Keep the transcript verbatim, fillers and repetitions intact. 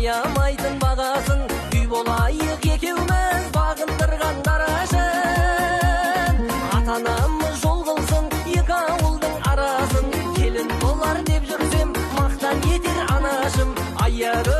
аямайтын бағасын, үй болайық екеуміз бағындырған дарашын. Ата-анамыз жол қылсын екі ауылдың арасын, келін болар деп жүрсем мақтан етер анашым. Айыр